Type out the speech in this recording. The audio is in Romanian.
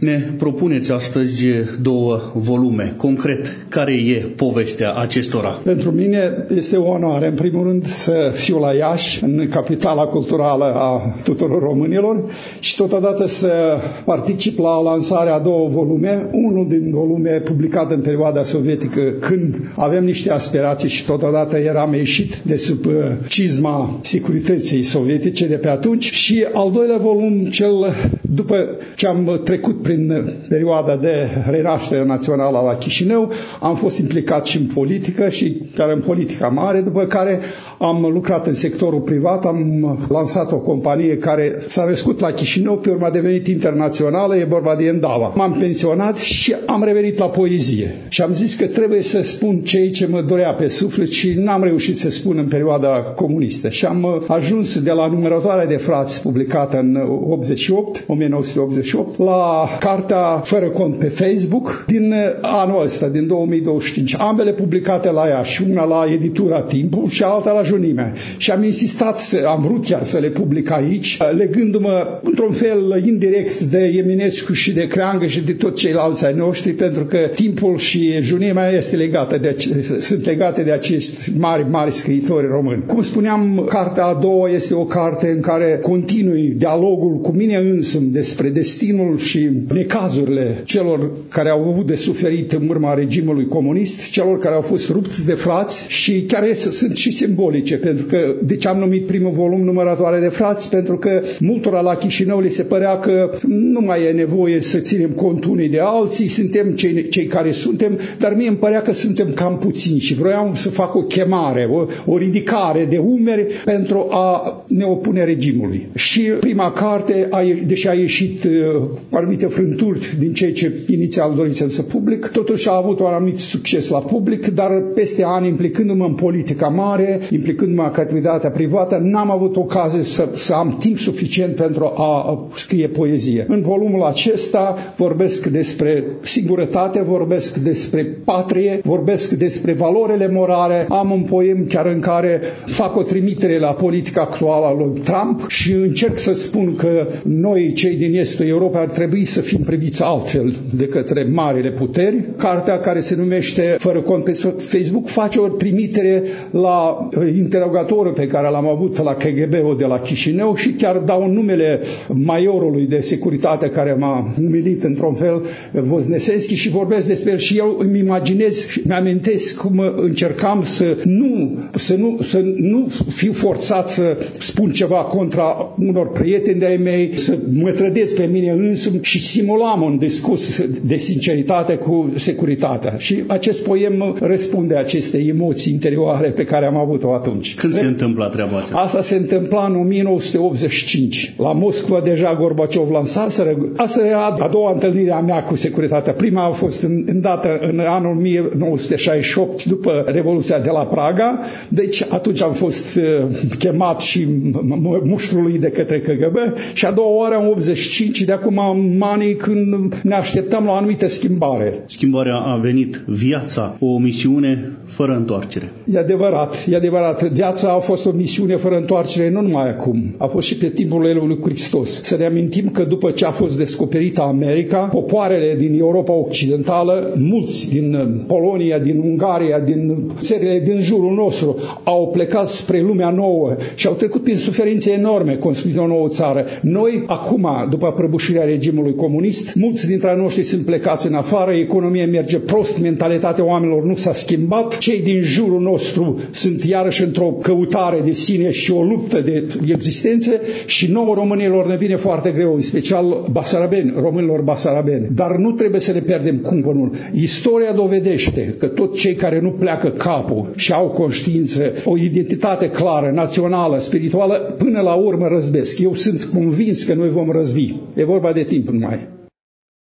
Ne propuneți astăzi 2 volume. Concret, care e povestea acestora? Pentru mine este o onoare, în primul rând, să fiu la Iași, în capitala culturală a tuturor românilor, și totodată să particip la lansarea 2 volume, unul din volume publicat în perioada sovietică, când avem niște aspirații și totodată eram ieșit de sub cizma securității sovietice de pe atunci, și al 2-lea volum, cel după ce am trecut prin perioada de renaștere națională la Chișinău, am fost implicat și în politică, și chiar în politica mare, după care am lucrat în sectorul privat, am lansat o companie care s-a născut la Chișinău, pe urmă a devenit internațională, e vorba de Endava. M-am pensionat și am revenit la poezie. Și am zis că trebuie să spun ce mă dorea pe suflet și n-am reușit să spun în perioada comunistă. Și am ajuns de la Numărătoarea de frați, publicată în 1988, la cartea Fără cont pe Facebook, din anul ăsta, din 2025. Ambele publicate la Iași, una la editura Timpul și alta la Junimea. Și am insistat, am vrut chiar să le public aici, legându-mă într-un fel indirect de Eminescu și de Creangă și de toți ceilalți ai noștri, pentru că Timpul și Junimea sunt legate de acești mari scriitori români. Cum spuneam, cartea a doua este o carte în care continui dialogul cu mine însumi despre destinul și necazurile celor care au avut de suferit în urma regimului comunist, celor care au fost rupți de frați, și chiar sunt și simbolice, pentru că, de ce am numit primul volum Numărătoare de frați? Pentru că multora la Chișinău li se părea că nu mai e nevoie să ținem cont unii de alții, suntem cei care suntem, dar mie îmi părea că suntem cam puțini și vroiam să fac o chemare, o ridicare de umeri pentru a ne opune regimului. Și prima carte, deși a ieșit cu anumite frânturi din ceea ce inițial dorisem să public, totuși a avut un anumit succes la public, dar peste ani, implicându-mă în politica mare, implicându-mă în activitatea privată, n-am avut ocazie să am timp suficient pentru a scrie poezie. În volumul acesta vorbesc despre singurătate, vorbesc despre patrie, vorbesc despre valorile morale. Am un poem chiar în care fac o trimitere la politica actuală a lui Trump și încerc să spun că noi, cei din estul Europei, ar trebui să fim priviți altfel de către marile puteri. Cartea, care se numește Fără cont pe Facebook, face o trimitere la interogatorul pe care l-am avut la KGB-ul de la Chișinău și chiar dau numele majorului de securitate care m-a umilit într-un fel, Voznesenski, și vorbesc despre el și eu îmi imaginez, mi-amintesc cum încercam să nu fiu forțat să spun ceva contra unor prieteni de-ai mei, să mă trădez pe mine însumi și simulam un discurs de sinceritate cu securitatea. Și acest poem răspunde acestei emoții interioare pe care am avut-o atunci. Când se întâmpla treaba aceasta? Asta se întâmpla în 1985. La Moscova deja Gorbaciov lansaseră. Asta era a doua întâlnire a mea cu securitatea. Prima a fost îndată în anul 1968, după Revoluția de la Praga. Deci atunci am fost chemat și muștrului de către KGB, și a doua oară în 85, de acum ani, când ne așteptam la o anumită schimbare. Schimbarea a venit, viața, o misiune fără întoarcere. E adevărat. Viața a fost o misiune fără întoarcere, nu numai acum. A fost și pe timpul lui Hristos. Să ne amintim că după ce a fost descoperită America, popoarele din Europa Occidentală, mulți din Polonia, din Ungaria, din țările din jurul nostru, au plecat spre lumea nouă și au trecut prin suferințe enorme construind o nouă țară. Noi, acum, după prăbușirea regimului comunist, mulți dintre noi noștri sunt plecați în afară, economia merge prost, mentalitatea oamenilor nu s-a schimbat, cei din jurul nostru sunt iarăși într-o căutare de sine și o luptă de existență, și nouă românilor ne vine foarte greu, în special românilor basarabeni. Dar nu trebuie să ne pierdem cumpănul. Istoria dovedește că toți cei care nu pleacă capul și au conștiință, o identitate clară, națională, spirituală, până la urmă răzbesc. Eu sunt convins că noi vom răzbi. E vorba de timp numai.